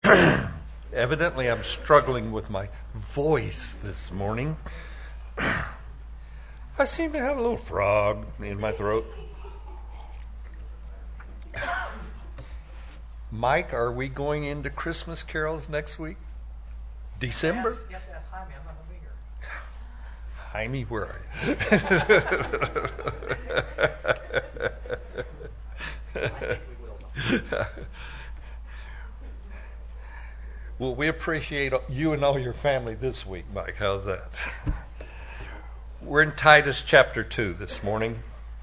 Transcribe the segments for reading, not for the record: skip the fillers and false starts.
Evidently, I'm struggling with my voice this morning. I seem to have a little frog in my throat. Mike, are we going into Christmas carols next week? December? You have to ask Jaime. I'm not going to be here. Jaime, where are you? I think we will. Well, we appreciate you and all your family this week, Mike. How's that? We're in Titus chapter 2 this morning.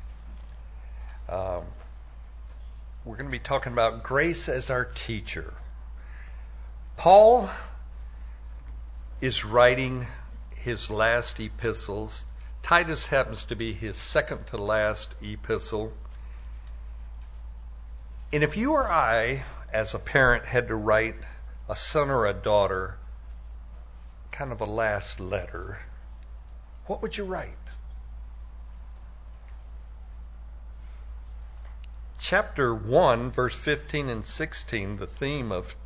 We're going to be talking about grace as our teacher. Paul is writing his last epistles. Titus happens to be his second to last epistle. And if you or I, as a parent, had to write a son or a daughter kind of a last letter, what would you write? Chapter 1, verse 15 and 16, the theme of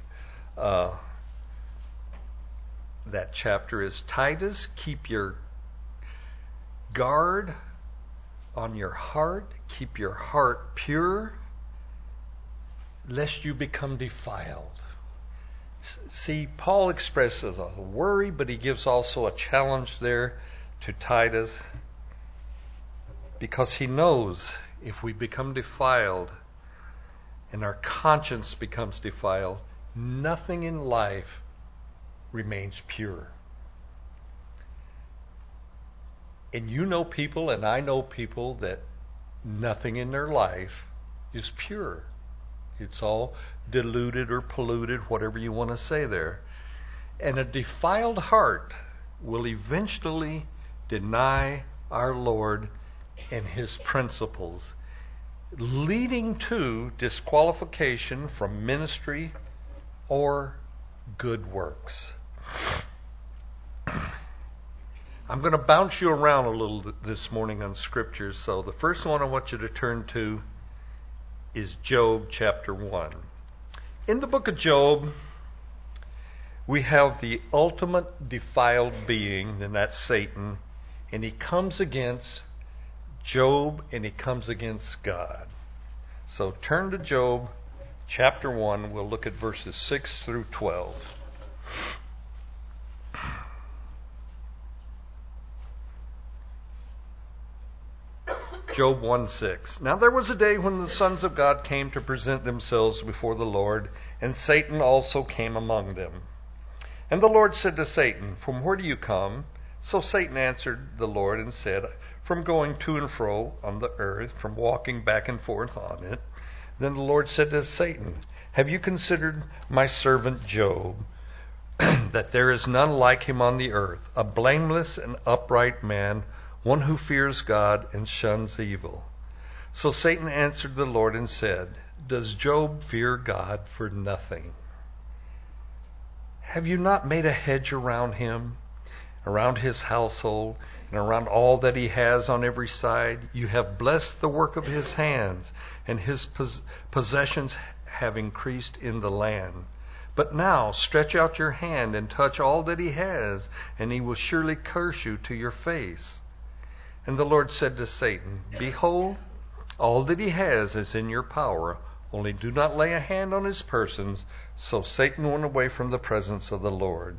that chapter is Titus, keep your guard on your heart, keep your heart pure, lest you become defiled. See, Paul expresses a worry, but he gives also a challenge there to Titus because he knows if we become defiled and our conscience becomes defiled, nothing in life remains pure. And you know people, and I know people, that nothing in their life is pure. It's all diluted or polluted, whatever you want to say there. And a defiled heart will eventually deny our Lord and His principles, leading to disqualification from ministry or good works. I'm going to bounce you around a little this morning on scriptures. So the first one I want you to turn to is Job chapter 1. In the book of Job, we have the ultimate defiled being, and that's Satan, and he comes against Job and he comes against God. So turn to Job chapter 1. We'll look at verses 6 through 12. Job 1:6. Now there was a day when the sons of God came to present themselves before the Lord, and Satan also came among them. And the Lord said to Satan, "From where do you come?" So Satan answered the Lord and said, "From going to and fro on the earth, from walking back and forth on it." Then the Lord said to Satan, "Have you considered my servant Job, that there is none like him on the earth, a blameless and upright man, one who fears God and shuns evil?" So Satan answered the Lord and said, "Does Job fear God for nothing? Have you not made a hedge around him, around his household, and around all that he has on every side? You have blessed the work of his hands, and his possessions have increased in the land. But now stretch out your hand and touch all that he has, and he will surely curse you to your face." And the Lord said to Satan, "Behold, all that he has is in your power, only do not lay a hand on his persons." So Satan went away from the presence of the Lord.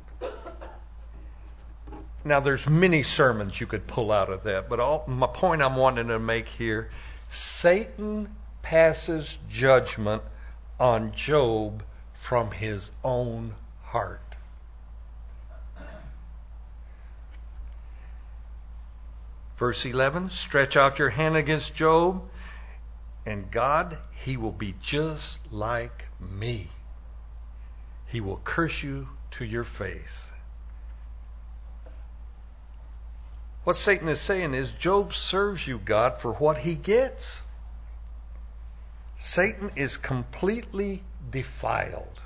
Now there's many sermons you could pull out of that, but my point I'm wanting to make here, Satan passes judgment on Job from his own heart. Verse 11, stretch out your hand against Job, and God, he will be just like me. He will curse you to your face. What Satan is saying is Job serves you, God, for what he gets. Satan is completely defiled.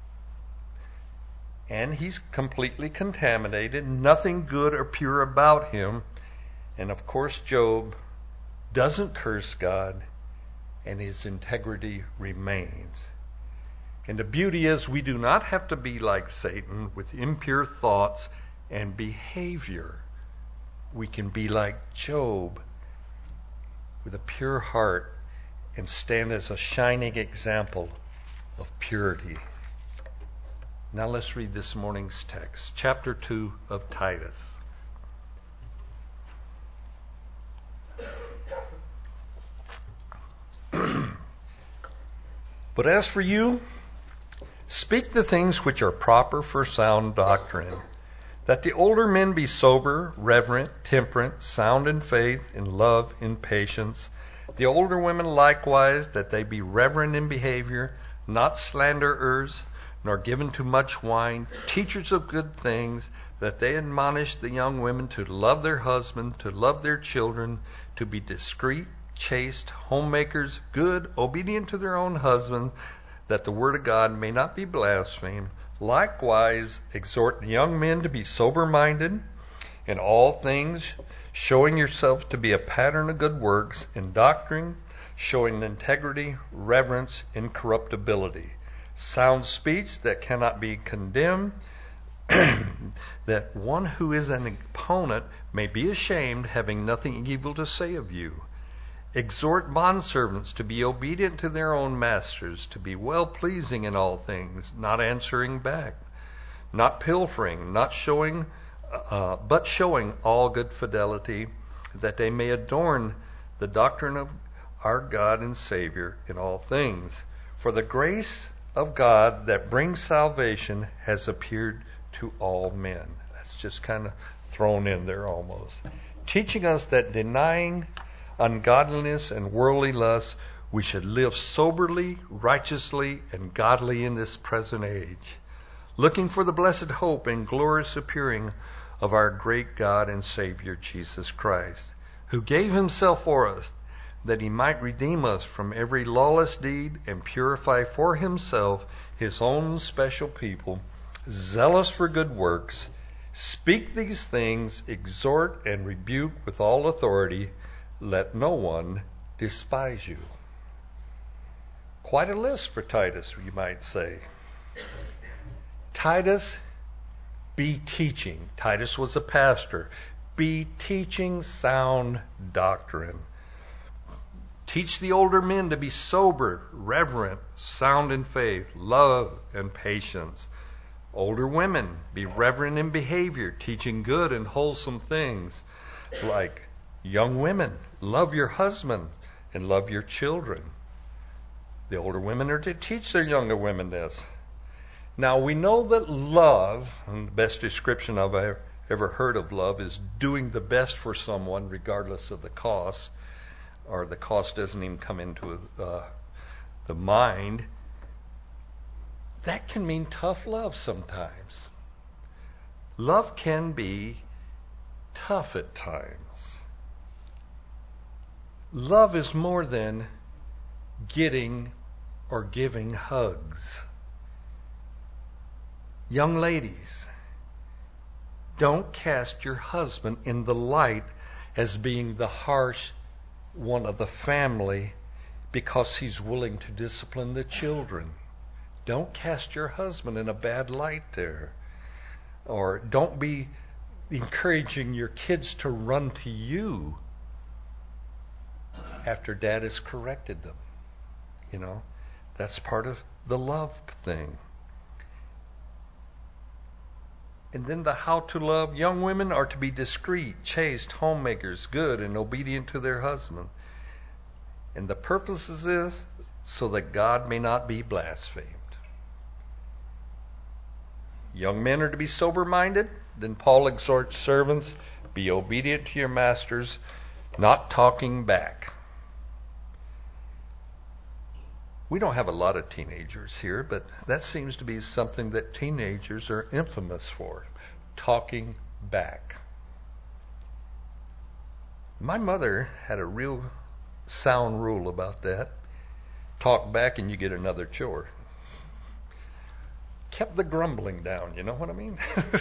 And he's completely contaminated. Nothing good or pure about him. And of course, Job doesn't curse God, and his integrity remains. And the beauty is we do not have to be like Satan with impure thoughts and behavior. We can be like Job with a pure heart and stand as a shining example of purity. Now let's read this morning's text, chapter 2 of Titus. But as for you, speak the things which are proper for sound doctrine, that the older men be sober, reverent, temperate, sound in faith, in love, in patience. The older women likewise, that they be reverent in behavior, not slanderers, nor given to much wine, teachers of good things, that they admonish the young women to love their husband, to love their children, to be discreet, chaste, homemakers, good, obedient to their own husbands, that the word of God may not be blasphemed. Likewise, exhort young men to be sober-minded in all things, showing yourself to be a pattern of good works, in doctrine, showing integrity, reverence, incorruptibility, sound speech that cannot be condemned, that one who is an opponent may be ashamed, having nothing evil to say of you. Exhort bondservants to be obedient to their own masters, to be well-pleasing in all things, not answering back, not pilfering, not showing, but showing all good fidelity, that they may adorn the doctrine of our God and Savior in all things. For the grace of God that brings salvation has appeared to all men. That's just kind of thrown in there almost. Teaching us that denying ungodliness and worldly lust, we should live soberly, righteously, and godly in this present age, looking for the blessed hope and glorious appearing of our great God and Savior Jesus Christ, who gave himself for us, that he might redeem us from every lawless deed and purify for himself his own special people, zealous for good works. Speak these things, exhort and rebuke with all authority. Let no one despise you. Quite a list for Titus, you might say. Titus, be teaching. Titus was a pastor. Be teaching sound doctrine. Teach the older men to be sober, reverent, sound in faith, love, and patience. Older women, be reverent in behavior, teaching good and wholesome things, like young women, love your husband and love your children. The older women are to teach their younger women this. Now we know that love, and the best description I've ever heard of love, is doing the best for someone regardless of the cost, or the cost doesn't even come into the mind. That can mean tough love sometimes. Love can be tough at times. Love is more than getting or giving hugs. Young ladies, don't cast your husband in the light as being the harsh one of the family because he's willing to discipline the children. Don't cast your husband in a bad light there. Or don't be encouraging your kids to run to you after dad has corrected them. You know, that's part of the love thing. And then the how to love. Young women are to be discreet, chaste, homemakers, good, and obedient to their husband. And the purpose is so that God may not be blasphemed. Young men are to be sober-minded. Then Paul exhorts servants, be obedient to your masters, not talking back. We don't have a lot of teenagers here, but that seems to be something that teenagers are infamous for, talking back. My mother had a real sound rule about that. Talk back and you get another chore. Kept the grumbling down, you know what I mean?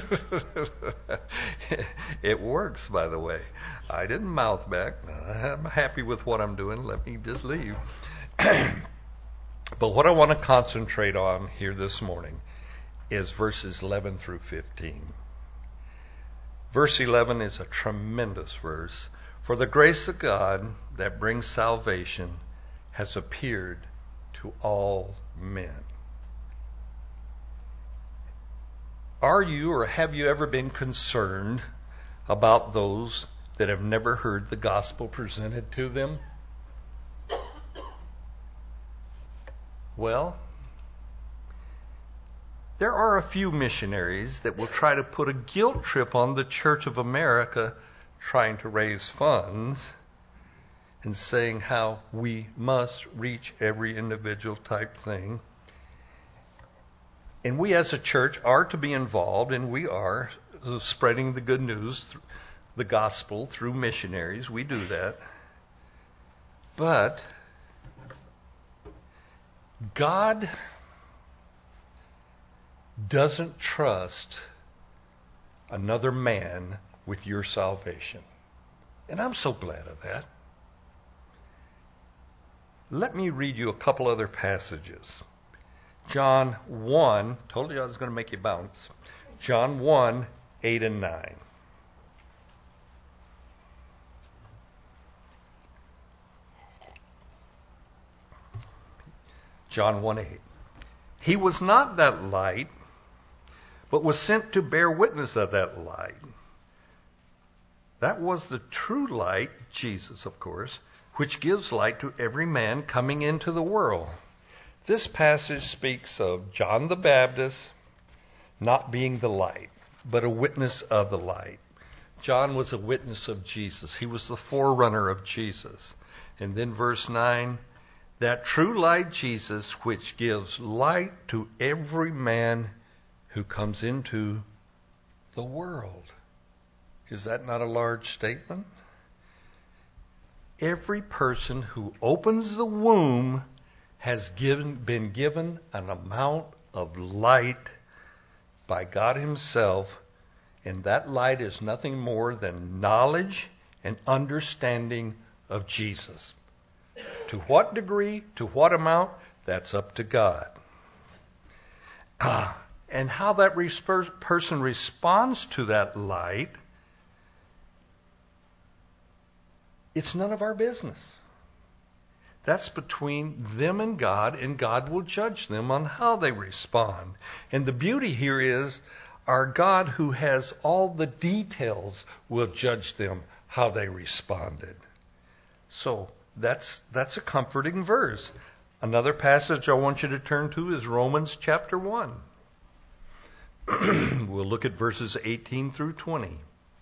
It works, by the way. I didn't mouth back. I'm happy with what I'm doing. Let me just leave. But what I want to concentrate on here this morning is verses 11 through 15. Verse 11 is a tremendous verse. For the grace of God that brings salvation has appeared to all men. Are you or have you ever been concerned about those that have never heard the gospel presented to them? Well, there are a few missionaries that will try to put a guilt trip on the Church of America trying to raise funds and saying how we must reach every individual type thing. And we as a church are to be involved, and we are spreading the good news, the gospel through missionaries. We do that. But God doesn't trust another man with your salvation. And I'm so glad of that. Let me read you a couple other passages. John 1, told you I was going to make you bounce. John 1, 8 and 9. John 1, 8. He was not that light, but was sent to bear witness of that light. That was the true light, Jesus, of course, which gives light to every man coming into the world. This passage speaks of John the Baptist not being the light, but a witness of the light. John was a witness of Jesus. He was the forerunner of Jesus. And then verse 9, that true light, Jesus, which gives light to every man who comes into the world. Is that not a large statement? Every person who opens the womb has been given an amount of light by God Himself, and that light is nothing more than knowledge and understanding of Jesus. To what degree, to what amount, that's up to God. And how that person responds to that light, it's none of our business. That's between them and God will judge them on how they respond. And the beauty here is our God, who has all the details, will judge them how they responded. So that's a comforting verse. Another passage I want you to turn to is Romans chapter 1. We'll look at verses 18 through 20.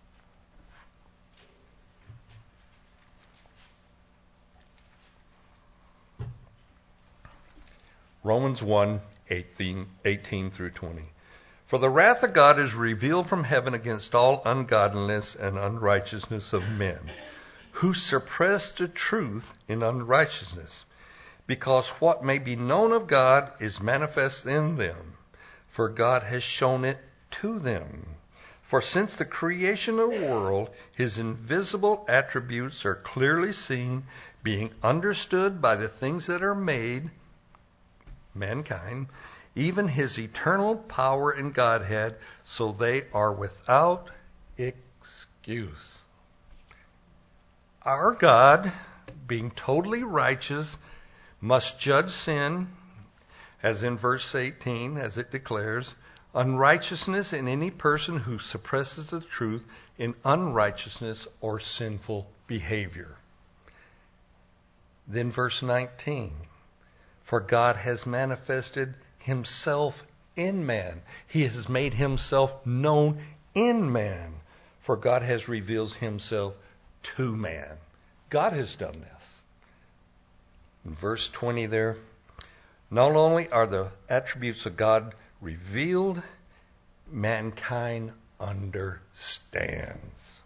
Romans 1, 18 through 20. For the wrath of God is revealed from heaven against all ungodliness and unrighteousness of men, who suppress the truth in unrighteousness, because what may be known of God is manifest in them, for God has shown it to them. For since the creation of the world, His invisible attributes are clearly seen, being understood by the things that are made, mankind, even His eternal power and Godhead, so they are without excuse. Our God, being totally righteous, must judge sin, as in verse 18, as it declares, unrighteousness in any person who suppresses the truth in unrighteousness or sinful behavior. Then verse 19, for God has manifested Himself in man. He has made Himself known in man, for God has revealed Himself to man. God has done this. In verse 20 there, not only are the attributes of God revealed, mankind understands.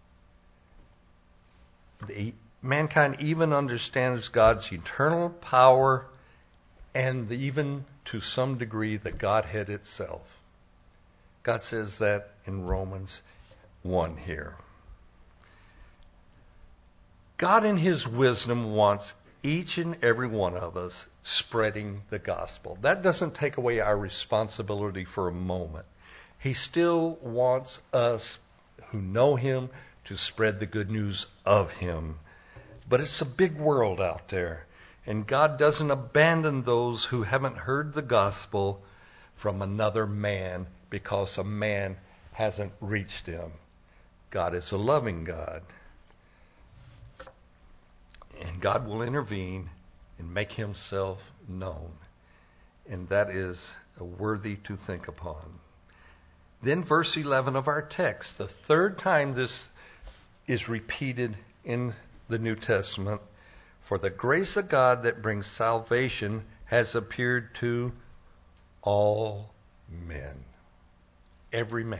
Mankind even understands God's eternal power and even to some degree the Godhead itself. God says that in Romans 1 here. God in His wisdom wants each and every one of us spreading the gospel. That doesn't take away our responsibility for a moment. He still wants us who know him to spread the good news of him. But it's a big world out there, and God doesn't abandon those who haven't heard the gospel from another man because a man hasn't reached him. God is a loving God. And God will intervene and make himself known. And that is worthy to think upon. Then verse 11 of our text, the third time this is repeated in the New Testament. For the grace of God that brings salvation has appeared to all men. Every man.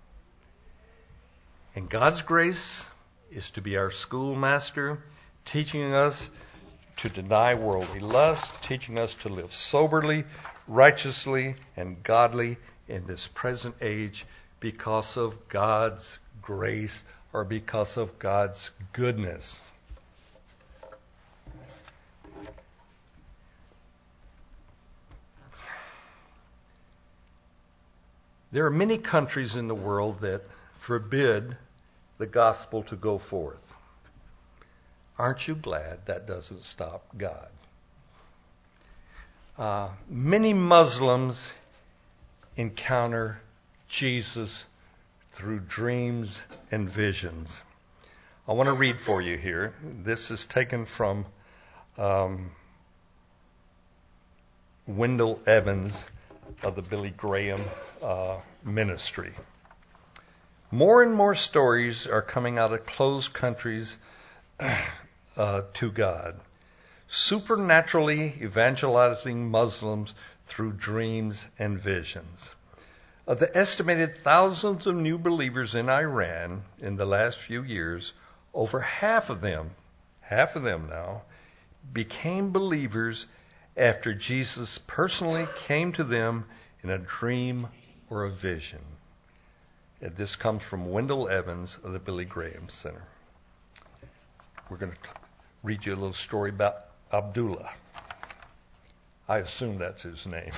And God's grace is to be our schoolmaster, teaching us to deny worldly lust, teaching us to live soberly, righteously, and godly in this present age because of God's grace or because of God's goodness. There are many countries in the world that forbid the gospel to go forth. Aren't you glad that doesn't stop God? Many Muslims encounter Jesus through dreams and visions. I want to read for you here. This is taken from Wendell Evans of the Billy Graham ministry. More and more stories are coming out of closed countries to God, supernaturally evangelizing Muslims through dreams and visions. Of the estimated thousands of new believers in Iran in the last few years, over half of them now, became believers after Jesus personally came to them in a dream or a vision. And this comes from Wendell Evans of the Billy Graham Center. We're going to read you a little story about Abdullah. I assume that's his name.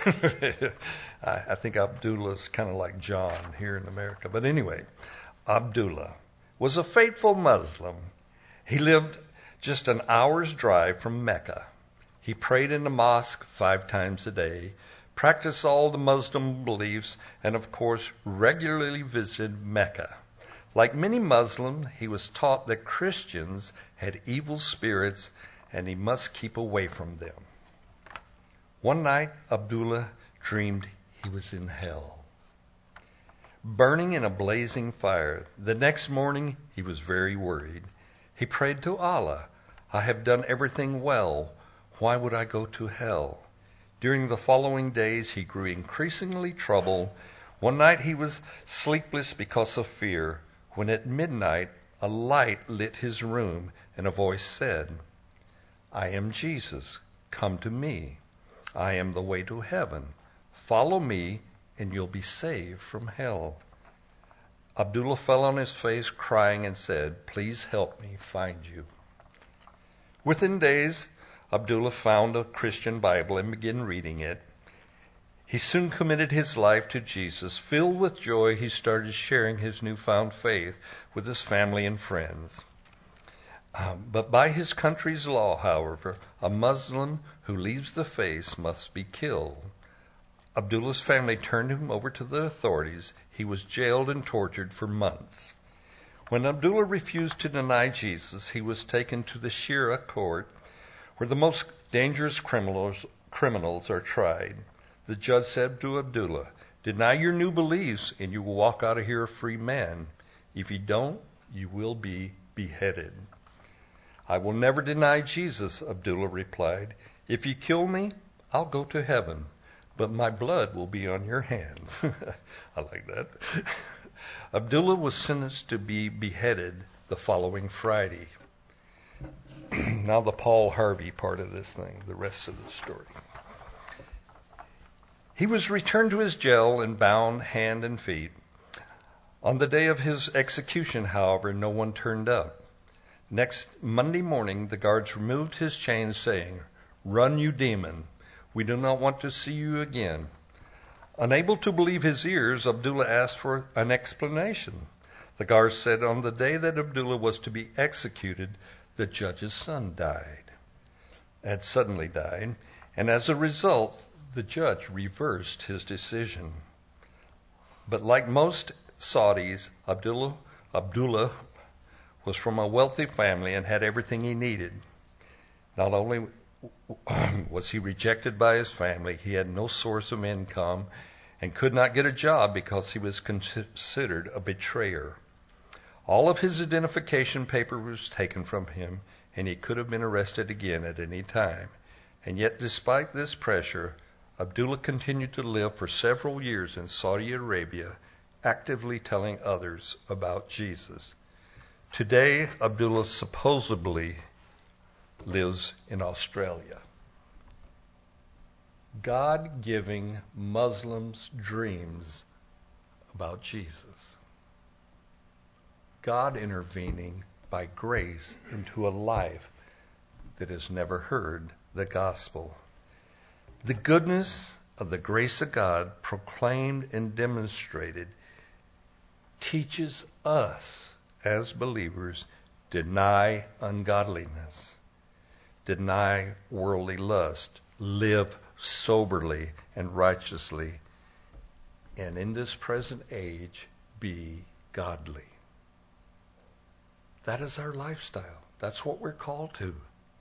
I think Abdullah's kind of like John here in America. But anyway, Abdullah was a faithful Muslim. He lived just an hour's drive from Mecca. He prayed in the mosque 5 times a day, practiced all the Muslim beliefs, and of course regularly visited Mecca. Like many Muslims, he was taught that Christians had evil spirits and he must keep away from them. One night, Abdullah dreamed he was in hell, burning in a blazing fire. The next morning, he was very worried. He prayed to Allah, "I have done everything well. Why would I go to hell?" During the following days, he grew increasingly troubled. One night, he was sleepless because of fear, when at midnight, a light lit his room, and a voice said, "I am Jesus. Come to me. I am the way to heaven. Follow me, and you'll be saved from hell." Abdullah fell on his face, crying, and said, "Please help me find you." Within days, Abdullah found a Christian Bible and began reading it. He soon committed his life to Jesus. Filled with joy, he started sharing his newfound faith with his family and friends. But by his country's law, however, a Muslim who leaves the faith must be killed. Abdullah's family turned him over to the authorities. He was jailed and tortured for months. When Abdullah refused to deny Jesus, he was taken to the Shira court, where the most dangerous criminals are tried. The judge said to Abdullah, "Deny your new beliefs and you will walk out of here a free man. If you don't, you will be beheaded." "I will never deny Jesus," Abdullah replied. "If you kill me, I'll go to heaven, but my blood will be on your hands." I like that. Abdullah was sentenced to be beheaded the following Friday. Now the Paul Harvey part of this thing, the rest of the story. He was returned to his jail and bound hand and feet. On the day of his execution, however, no one turned up. Next Monday morning, the guards removed his chains, saying, "Run, you demon. We do not want to see you again." Unable to believe his ears, Abdullah asked for an explanation. The guards said on the day that Abdullah was to be executed, the judge's son had suddenly died, and as a result, the judge reversed his decision. But like most Saudis, Abdullah was from a wealthy family and had everything he needed. Not only was he rejected by his family, he had no source of income and could not get a job because he was considered a betrayer. All of his identification paper was taken from him, and he could have been arrested again at any time. And yet, despite this pressure, Abdullah continued to live for several years in Saudi Arabia, actively telling others about Jesus. Today, Abdullah supposedly lives in Australia. God giving Muslims dreams about Jesus. God intervening by grace into a life that has never heard the gospel. The goodness of the grace of God proclaimed and demonstrated teaches us as believers deny ungodliness, deny worldly lust, live soberly and righteously, and in this present age be godly. That is our lifestyle. That's what we're called to.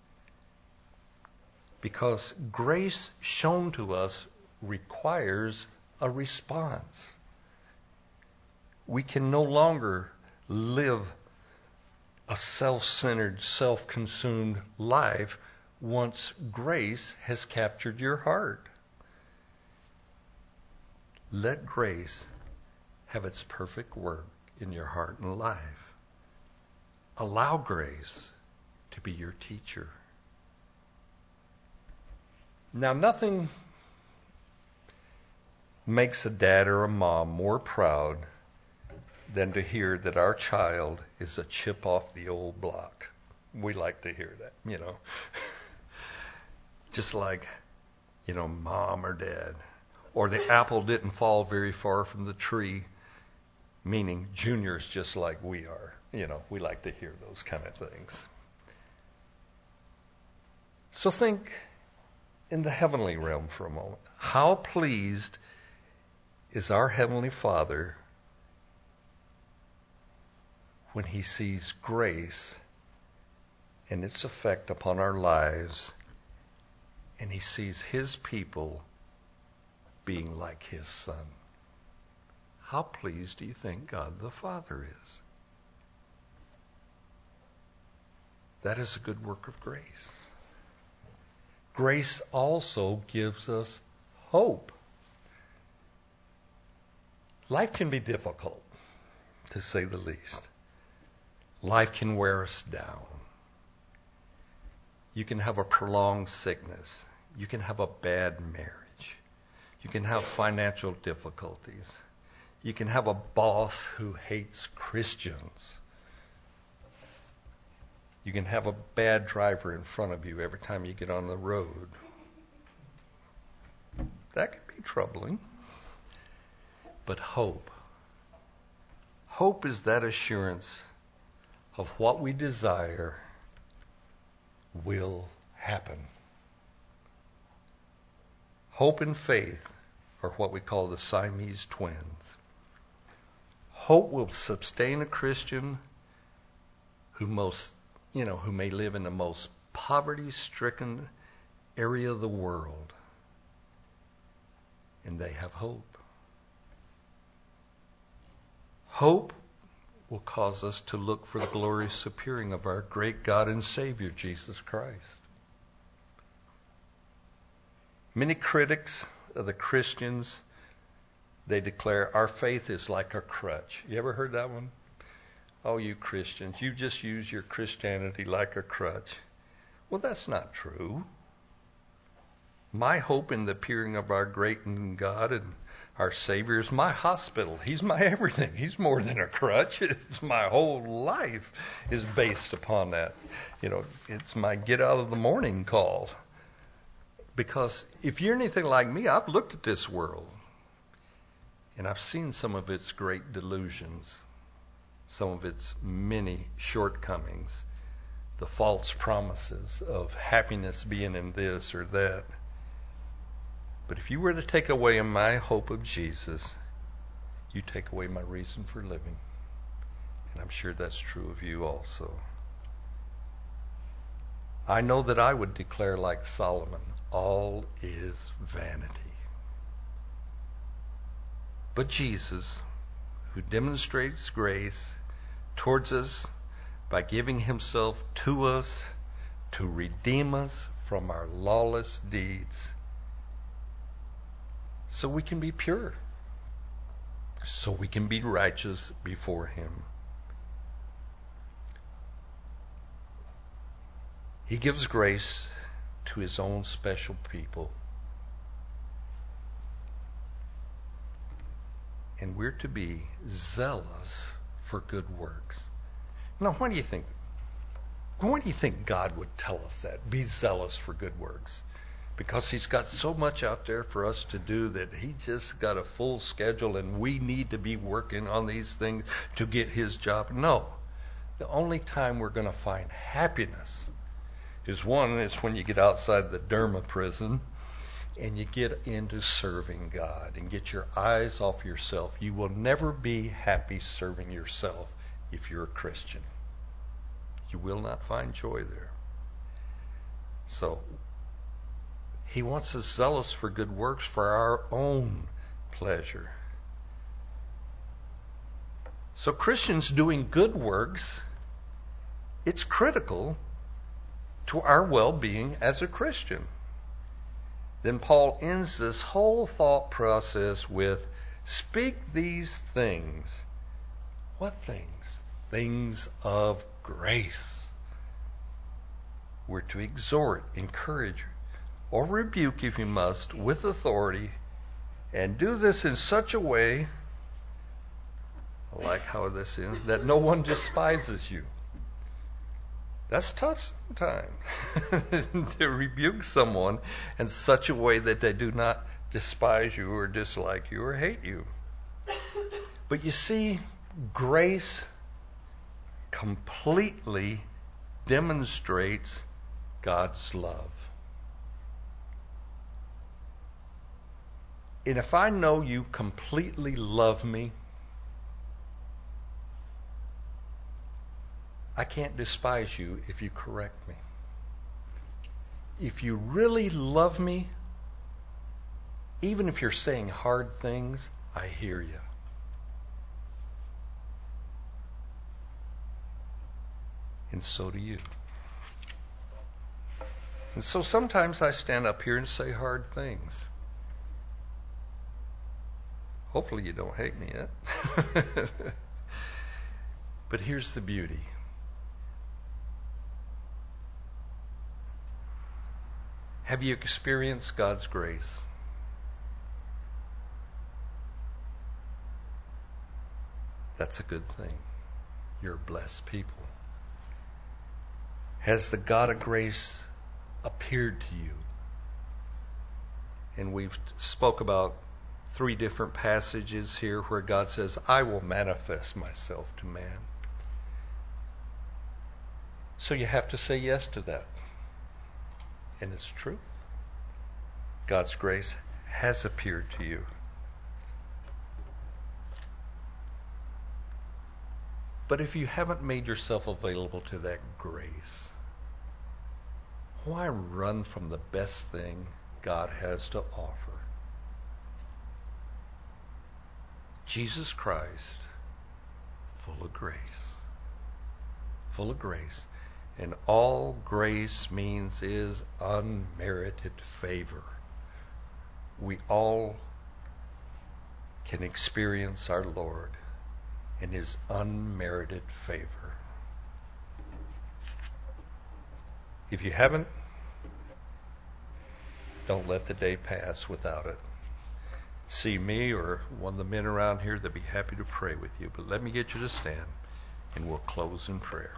Because grace shown to us requires a response. We can no longer live a self-centered, self-consumed life once grace has captured your heart. Let grace have its perfect work in your heart and life. Allow grace to be your teacher. Now, nothing makes a dad or a mom more proud than to hear that our child is a chip off the old block. We like to hear that, Just like, mom or dad. Or the apple didn't fall very far from the tree, meaning Junior's just like we are. We like to hear those kind of things. So think in the heavenly realm for a moment. How pleased is our Heavenly Father when He sees grace and its effect upon our lives, and He sees His people being like His Son? How pleased do you think God the Father is? That is a good work of grace. Grace also gives us hope. Life can be difficult, to say the least. Life can wear us down. You can have a prolonged sickness. You can have a bad marriage. You can have financial difficulties. You can have a boss who hates Christians. You can have a bad driver in front of you every time you get on the road. That can be troubling. But hope. Hope is that assurance of what we desire will happen. Hope and faith are what we call the Siamese twins. Hope will sustain a Christian who may live in the most poverty-stricken area of the world, and they have hope. Hope will cause us to look for the glorious appearing of our great God and Savior, Jesus Christ. Many critics of the Christians, they declare our faith is like a crutch. You ever heard that one? Oh, you Christians, you just use your Christianity like a crutch. Well, that's not true. My hope in the appearing of our great God and Our Savior is my hospital. He's my everything. He's more than a crutch. It's my whole life is based upon that. It's my get out of the morning call. Because if you're anything like me, I've looked at this world and I've seen some of its great delusions, some of its many shortcomings, the false promises of happiness being in this or that. But if you were to take away my hope of Jesus, you take away my reason for living. And I'm sure that's true of you also. I know that I would declare like Solomon, all is vanity. But Jesus, who demonstrates grace towards us by giving himself to us to redeem us from our lawless deeds, so we can be pure, so we can be righteous before him. He gives grace to his own special people. And we're to be zealous for good works. Now, why do you think God would tell us that? Be zealous for good works. Because he's got so much out there for us to do that he just got a full schedule and we need to be working on these things to get his job. No. The only time we're going to find happiness is when you get outside the Derma prison and you get into serving God and get your eyes off yourself. You will never be happy serving yourself if you're a Christian. You will not find joy there. So, he wants us zealous for good works for our own pleasure. So Christians doing good works, it's critical to our well-being as a Christian. Then Paul ends this whole thought process with, speak these things. What things? Things of grace. We're to exhort, encourage, or rebuke if you must, with authority, and do this in such a way, I like how this is, that no one despises you. That's tough sometimes to rebuke someone in such a way that they do not despise you or dislike you or hate you. But you see, grace completely demonstrates God's love. And if I know you completely love me, I can't despise you if you correct me. If you really love me, even if you're saying hard things, I hear you. And so do you. And so sometimes I stand up here and say hard things. Hopefully you don't hate me yet. But here's the beauty. Have you experienced God's grace? That's a good thing. You're blessed people. Has the God of grace appeared to you? And we've spoke about 3 different passages here where God says, I will manifest myself to man. So you have to say yes to that. And it's true. God's grace has appeared to you. But if you haven't made yourself available to that grace, why run from the best thing God has to offer? Jesus Christ, full of grace. Full of grace. And all grace means is unmerited favor. We all can experience our Lord in his unmerited favor. If you haven't, don't let the day pass without it. see me or one of the men around here, they'd be happy to pray with you. But let me get you to stand, and we'll close in prayer.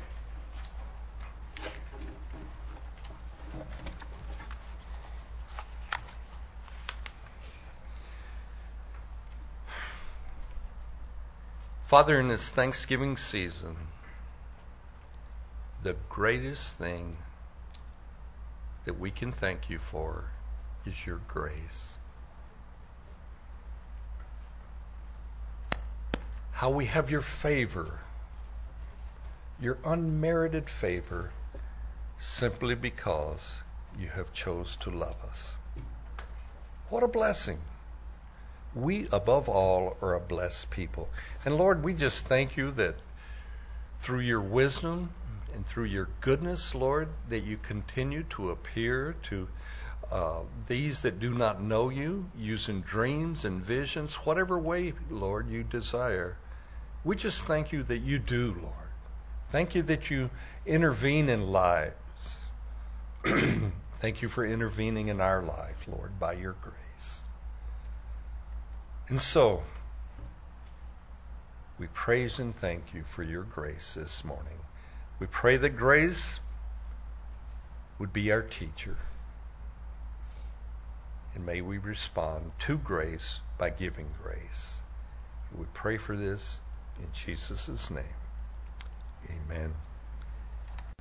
Father, in this Thanksgiving season, the greatest thing that we can thank you for is your grace. How we have your favor, your unmerited favor, simply because you have chose to love us. What a blessing. We, above all, are a blessed people. And Lord, we just thank you that through your wisdom and through your goodness, Lord, that you continue to appear to these that do not know you, using dreams and visions, whatever way, Lord, you desire. We just thank you that you do, Lord. Thank you that you intervene in lives. Thank you for intervening in our life, Lord, by your grace. And so, we praise and thank you for your grace this morning. We pray that grace would be our teacher. And may we respond to grace by giving grace. We pray for this in Jesus' name. Amen.